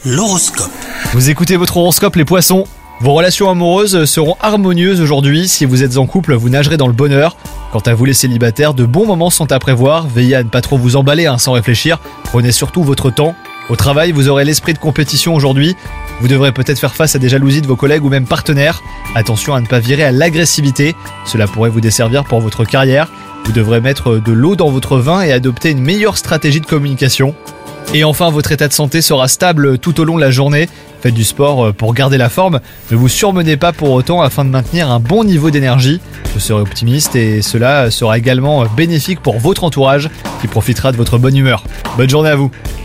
L'horoscope. Vous écoutez votre horoscope les poissons. Vos relations amoureuses seront harmonieuses aujourd'hui. Si vous êtes en couple, vous nagerez dans le bonheur. Quant à vous les célibataires, de bons moments sont à prévoir. Veillez à ne pas trop vous emballer sans réfléchir. Prenez surtout votre temps. Au travail, vous aurez l'esprit de compétition aujourd'hui. Vous devrez peut-être faire face à des jalousies de vos collègues ou même partenaires. Attention à ne pas virer à l'agressivité. Cela pourrait vous desservir pour votre carrière. Vous devrez mettre de l'eau dans votre vin et adopter une meilleure stratégie de communication. Et enfin, votre état de santé sera stable tout au long de la journée. Faites du sport pour garder la forme. Ne vous surmenez pas pour autant afin de maintenir un bon niveau d'énergie. Vous serez optimiste et cela sera également bénéfique pour votre entourage qui profitera de votre bonne humeur. Bonne journée à vous.